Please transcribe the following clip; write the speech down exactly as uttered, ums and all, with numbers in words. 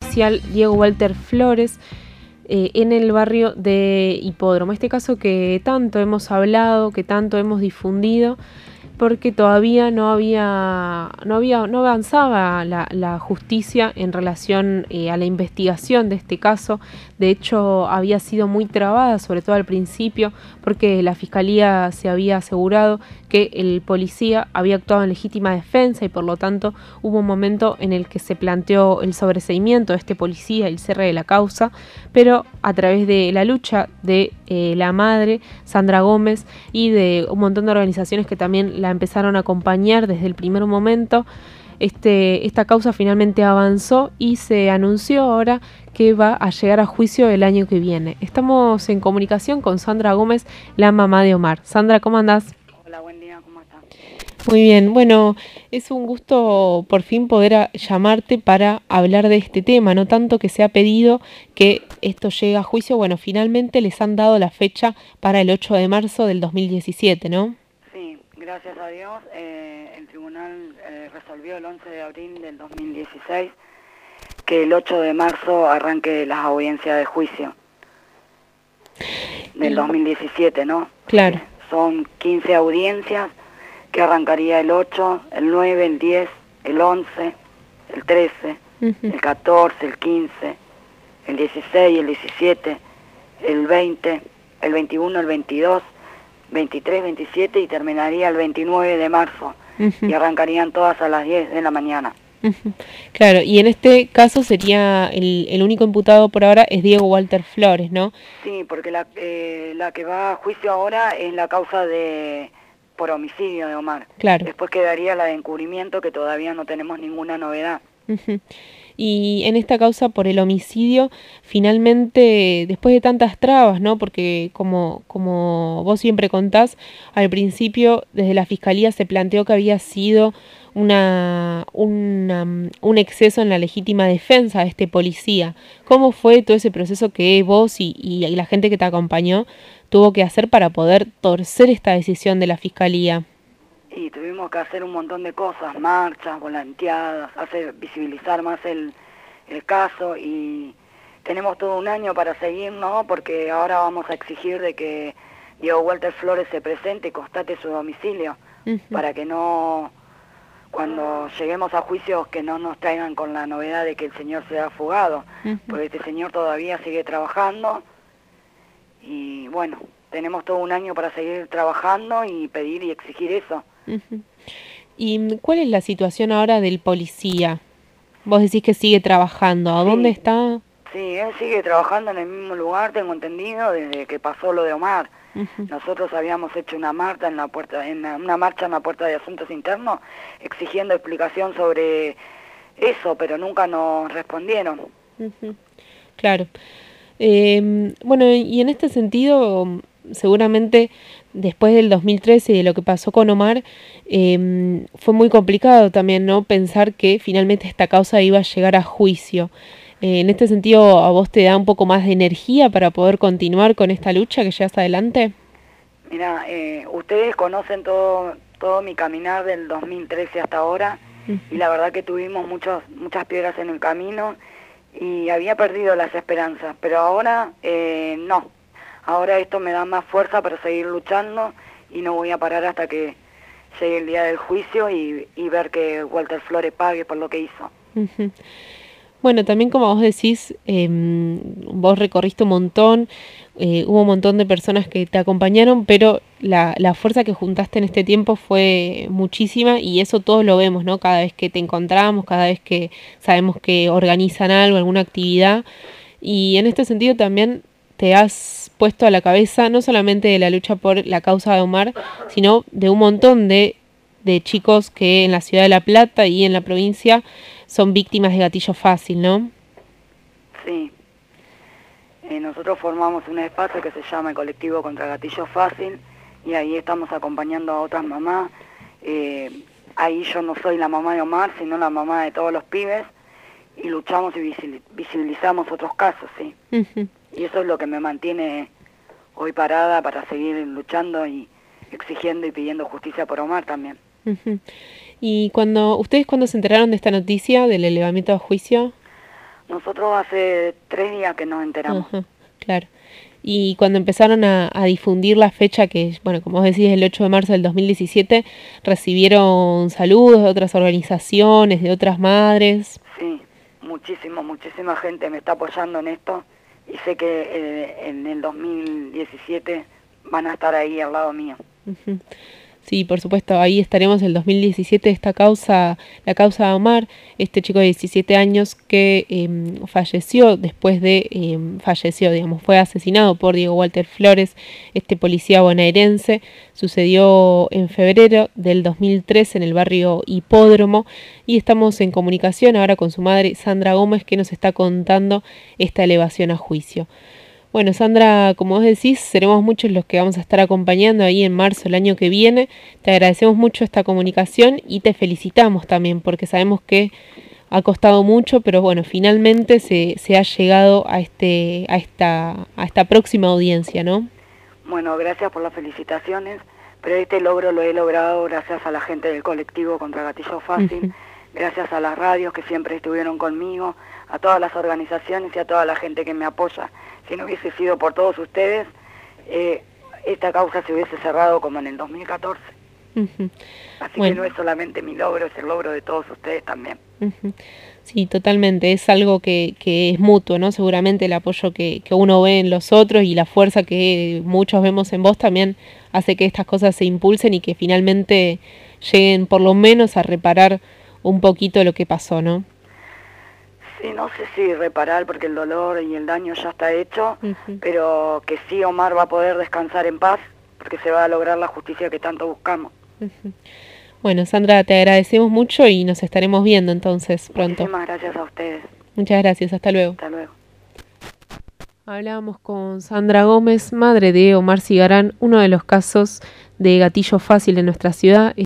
policial Diego Walter Flores eh, en el barrio de Hipódromo. Este caso que tanto hemos hablado, que tanto hemos difundido, porque todavía no había, no había, no avanzaba la, la justicia en relación eh, a la investigación de este caso. De hecho, había sido muy trabada, sobre todo al principio, porque la Fiscalía se había asegurado que el policía había actuado en legítima defensa y por lo tanto hubo un momento en el que se planteó el sobreseimiento de este policía, el cierre de la causa, pero a través de la lucha de eh, la madre, Sandra Gómez, y de un montón de organizaciones que también la empezaron a acompañar desde el primer momento, este, esta causa finalmente avanzó y se anunció ahora que va a llegar a juicio el año que viene. Estamos en comunicación con Sandra Gómez, la mamá de Omar. Sandra, ¿cómo andás? Hola, buen día, ¿cómo estás? Muy bien, bueno, es un gusto por fin poder a, llamarte para hablar de este tema, no tanto que se ha pedido que esto llegue a juicio, bueno, finalmente les han dado la fecha para el ocho de marzo del dos mil diecisiete, ¿no? Sí, gracias a Dios, eh, el tribunal eh, resolvió el once de abril del dos mil dieciséis que el ocho de marzo arranque las audiencias de juicio del dos mil diecisiete, ¿no? Claro. Eh, son quince audiencias que arrancaría el ocho, el nueve, el diez, el once, el trece, uh-huh. el catorce, el quince, el dieciséis, el diecisiete, el veinte, el veintiuno, el veintidós, veintitrés, veintisiete y terminaría el veintinueve de marzo. Uh-huh. Y arrancarían todas a las diez de la mañana. Uh-huh. Claro, y en este caso sería el, el único imputado por ahora es Diego Walter Flores, ¿no? Sí, porque la, eh, la que va a juicio ahora es la causa de por homicidio de Omar. Claro. Después quedaría la de encubrimiento, que todavía no tenemos ninguna novedad. Uh-huh. Y en esta causa por el homicidio, finalmente, después de tantas trabas, ¿no? Porque como, como vos siempre contás, al principio desde la Fiscalía se planteó que había sido una, una, un exceso en la legítima defensa de este policía. ¿Cómo fue todo ese proceso que vos y, y la gente que te acompañó tuvo que hacer para poder torcer esta decisión de la Fiscalía? Y tuvimos que hacer un montón de cosas, marchas, volanteadas, hacer visibilizar más el, el caso, y tenemos todo un año para seguir, ¿no? Porque ahora vamos a exigir de que Diego Walter Flores se presente y constate su domicilio, uh-huh. para que no, cuando lleguemos a juicios, que no nos traigan con la novedad de que el señor se ha fugado, uh-huh. porque este señor todavía sigue trabajando, y bueno, tenemos todo un año para seguir trabajando y pedir y exigir eso. Uh-huh. ¿Y cuál es la situación ahora del policía? Vos decís que sigue trabajando. ¿A sí. dónde está? Sí, él sigue trabajando en el mismo lugar, tengo entendido, desde que pasó lo de Omar. Uh-huh. Nosotros habíamos hecho una marcha en la puerta, en la, una marcha en la puerta de Asuntos Internos, exigiendo explicación sobre eso, pero nunca nos respondieron. Uh-huh. Claro. Eh, bueno, y en este sentido, seguramente después del dos mil trece y de lo que pasó con Omar, eh, fue muy complicado también, ¿no? Pensar que finalmente esta causa iba a llegar a juicio. Eh, en este sentido, ¿a vos te da un poco más de energía para poder continuar con esta lucha que llevas adelante? Mira, eh, ustedes conocen todo, todo mi caminar del dos mil trece hasta ahora, uh-huh. y la verdad que tuvimos muchos, muchas piedras en el camino, y había perdido las esperanzas, pero ahora eh, no. Ahora esto me da más fuerza para seguir luchando y no voy a parar hasta que llegue el día del juicio y, y ver que Walter Flores pague por lo que hizo. Uh-huh. Bueno, también como vos decís, eh, vos recorriste un montón, eh, hubo un montón de personas que te acompañaron, pero la, la fuerza que juntaste en este tiempo fue muchísima y eso todos lo vemos, ¿no? Cada vez que te encontramos, cada vez que sabemos que organizan algo, alguna actividad, y en este sentido también te has puesto a la cabeza no solamente de la lucha por la causa de Omar, sino de un montón de, de chicos que en la ciudad de La Plata y en la provincia son víctimas de gatillo fácil, ¿no? Sí. Eh, nosotros formamos un espacio que se llama el Colectivo Contra Gatillo Fácil y ahí estamos acompañando a otras mamás. Eh, ahí yo no soy la mamá de Omar, sino la mamá de todos los pibes y luchamos y visibilizamos otros casos, sí. Uh-huh. Y eso es lo que me mantiene hoy parada para seguir luchando y exigiendo y pidiendo justicia por Omar también. Uh-huh. ¿Y cuando ustedes cuándo se enteraron de esta noticia del elevamiento a juicio? Nosotros hace tres días que nos enteramos. Ajá, claro. Y cuando empezaron a, a difundir la fecha, que, bueno, como vos decís, el ocho de marzo del dos mil diecisiete, ¿recibieron saludos de otras organizaciones, de otras madres? Sí, muchísimo, muchísima gente me está apoyando en esto y sé que eh, en el dos mil diecisiete van a estar ahí al lado mío. Uh-huh. Sí, por supuesto, ahí estaremos el dos mil diecisiete, esta causa, la causa de Omar, este chico de diecisiete años que eh, falleció después de, eh, falleció, digamos, fue asesinado por Diego Walter Flores, este policía bonaerense, sucedió en febrero del dos mil tres en el barrio Hipódromo y estamos en comunicación ahora con su madre Sandra Gómez que nos está contando esta elevación a juicio. Bueno, Sandra, como vos decís, seremos muchos los que vamos a estar acompañando ahí en marzo el año que viene. Te agradecemos mucho esta comunicación y te felicitamos también porque sabemos que ha costado mucho, pero bueno, finalmente se, se ha llegado a este a esta a esta próxima audiencia, ¿no? Bueno, gracias por las felicitaciones, pero este logro lo he logrado gracias a la gente del colectivo contra Gatillo Fácil, uh-huh. gracias a las radios que siempre estuvieron conmigo, a todas las organizaciones y a toda la gente que me apoya. Si no hubiese sido por todos ustedes, eh, esta causa se hubiese cerrado como en el dos mil catorce. Uh-huh. Así bueno. que no es solamente mi logro, es el logro de todos ustedes también. Uh-huh. Sí, totalmente, es algo que, que es mutuo, ¿no? Seguramente el apoyo que, que uno ve en los otros y la fuerza que muchos vemos en vos también hace que estas cosas se impulsen y que finalmente lleguen por lo menos a reparar un poquito lo que pasó, ¿no? Sí, no sé si reparar porque el dolor y el daño ya está hecho, uh-huh. pero que sí Omar va a poder descansar en paz porque se va a lograr la justicia que tanto buscamos. Uh-huh. Bueno, Sandra, te agradecemos mucho y nos estaremos viendo entonces pronto. Muchísimas gracias a ustedes. Muchas gracias, hasta luego. Hasta luego. Hablábamos con Sandra Gómez, madre de Omar Cigarán, uno de los casos de gatillo fácil en nuestra ciudad.